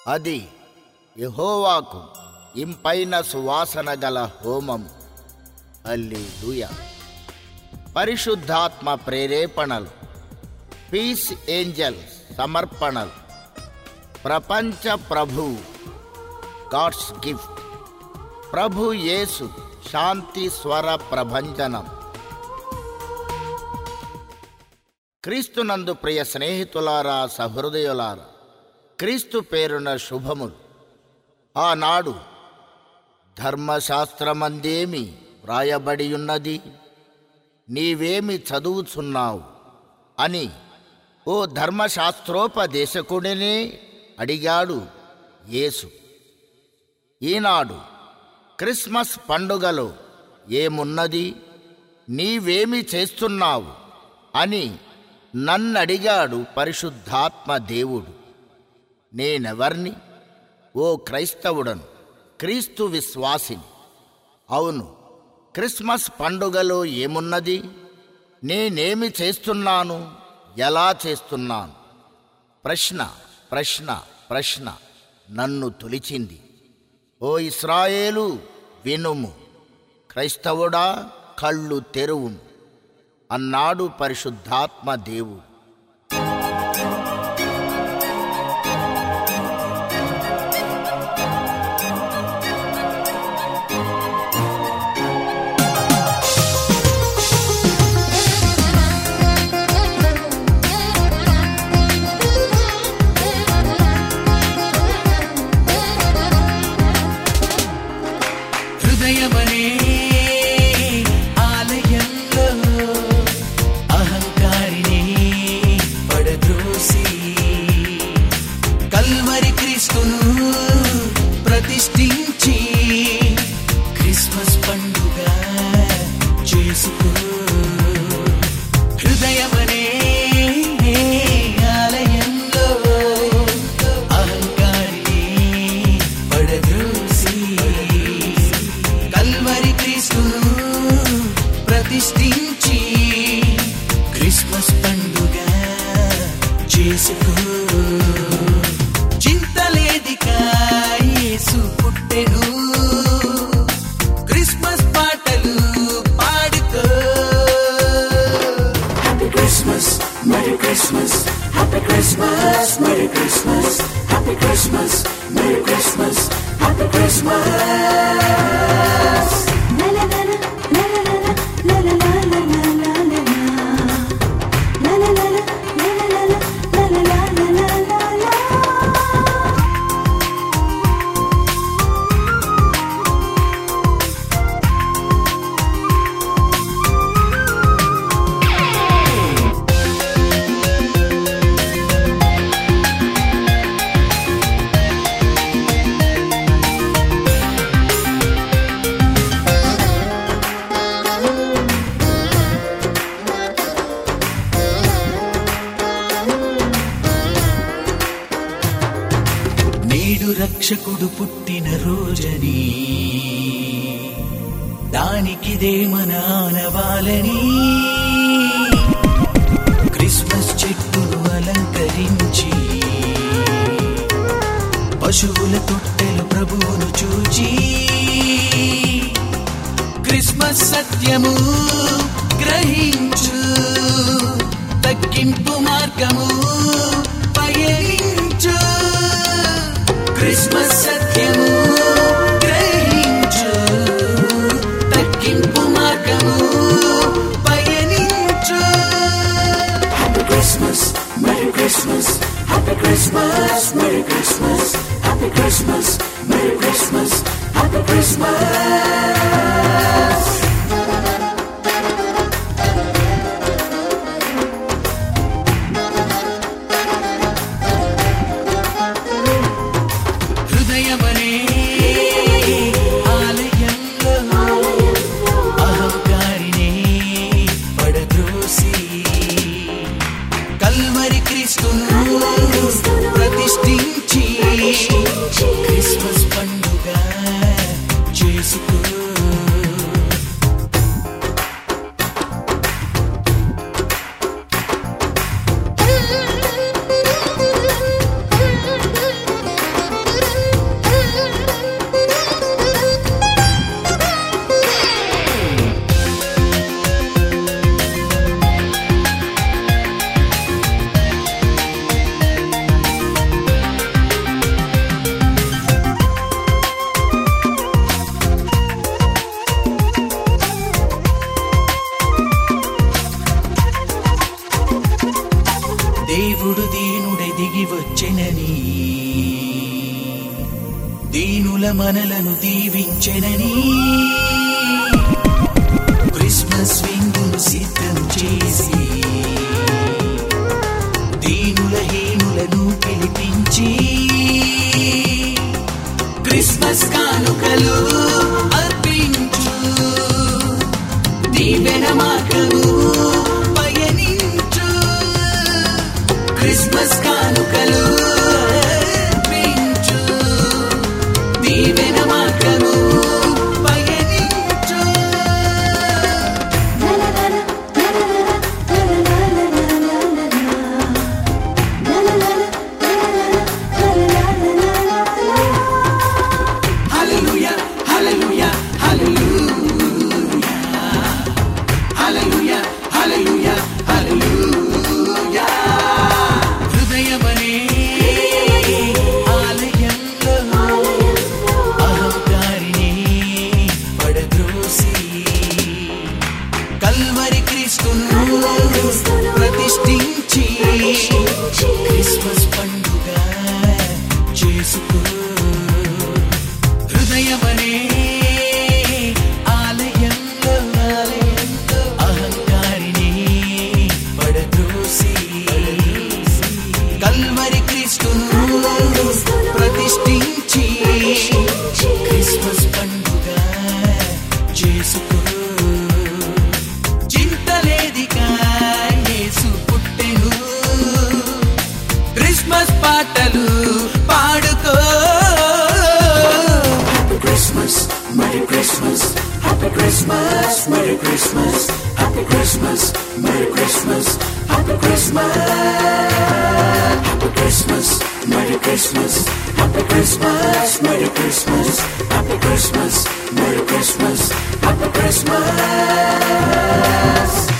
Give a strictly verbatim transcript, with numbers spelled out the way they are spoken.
అది యెహోవాకు ఇంపైన సువాసన గల హోమం. హల్లెలూయా. పరిశుద్ధాత్మ ప్రేరేపణలు, పీస్ ఏంజల్స్ సమర్పణలు, ప్రపంచ ప్రభు గాడ్స్ గిఫ్ట్, ప్రభు యేసు శాంతి స్వర ప్రభంజనం. క్రీస్తునందు ప్రియ స్నేహితులారా, సహృదయులారా, క్రీస్తు పేరున శుభములు. ఆనాడు ధర్మశాస్త్రమందేమి వ్రాయబడి ఉన్నది, నీవేమి చదువుచున్నావు అని ఓ ధర్మశాస్త్రోపదేశకుడినే అడిగాడు యేసు. ఈనాడు క్రిస్మస్ పండుగలో ఏమున్నది, నీవేమి చేస్తున్నావు అని నన్నడిగాడు పరిశుద్ధాత్మ దేవుడు. నేనెవర్ని? ఓ క్రైస్తవుడను, క్రీస్తు విశ్వాసిని. అవును, క్రిస్మస్ పండుగలో ఏమున్నది, నేనేమి చేస్తున్నాను, ఎలా చేస్తున్నాను? ప్రశ్న ప్రశ్న ప్రశ్న నన్ను తొలిచింది. ఓ ఇశ్రాయేలు వినుము, క్రైస్తవుడా కళ్ళు తెరువుము అన్నాడు పరిశుద్ధాత్మ దేవుడు. హృదయమనే ఆలయంలో అహంకారిని పడద్రోసి కల్వరి క్రీస్తును ప్రతిష్ఠించి క్రిస్మస్ పండుగ చేసుకో. హృదయమనే ఆలయంలో అహంకారిని పడద్రోసి కల్వరి క్రీస్తును ప్రతిష్ఠించి క్రిస్మస్ పండుగ చేసుకో. చింతలేదిక యేసు పుట్టెను, క్రిస్మస్ పాటలు పాడుకో. Happy Christmas, merry Christmas, happy Christmas, merry Christmas, happy Christmas, merry Christmas, happy Christmas. నేడు రక్షకుడు పుట్టిన రోజని, దానికిదే మన ఆనవాలని. క్రిస్మస్ చెట్టును అలంకరించి పశువుల తొట్టెలు ప్రభువును చూచి క్రిస్మస్ సత్యము గ్రహించు, తగ్గింపు మార్గము పయనించు. క్రిస్మస్ సత్యము గ్రహించు, తగ్గింపు మార్గము పయనించు. Happy Christmas, merry Christmas, happy Christmas, merry Christmas, happy Christmas, merry Christmas, happy Christmas. హృదయమనే ఆలయంలో అహంకారిని పడద్రోసి కల్వరి క్రీస్తును ప్రతిష్ఠించి క్రిస్మస్ పండుగ చేసుకో. దిగి వచ్చెనని, దీనుల మనలను దీవించెనని, క్రిస్మస్ విందును సిద్ధం చేసి దీనుల హీనులను పిలిపించి క్రిస్మస్ కానుకలు అర్పించు, దీవెన మార్గము పయనించు. క్రిస్మస్ కానుకలు అర్పించు, దీవెన మార్గము పయనించు. హల్లెలూయా హల్లెలూయా హల్లెలూయా హల్లెలూయా హల్లెలూయా హల్లెలూయా. హృదయమనే ఆలయంలో అహంకారిని పడద్రోసి కల్వరి క్రీస్తును ప్రతిష్ఠించి క్రిస్మస్ పండుగ చేసుకో. హృదయమనే ఆలయంలో అహంకారిని పడద్రోసి కల్వరి క్రీస్తును ప్రతిష్ఠించి క్రిస్మస్ పండుగ చేసుకో. చింతలేదిగా యేసు పుట్టెను, క్రిస్మస్ పాటలు పాడుకో. Happy Christmas, Merry Christmas, Happy Christmas, Merry Christmas, Happy Christmas, Merry Christmas, Happy Christmas, Happy Christmas, Merry Christmas, Happy Christmas, Merry Christmas, Happy Christmas, Merry Christmas, Happy Christmas.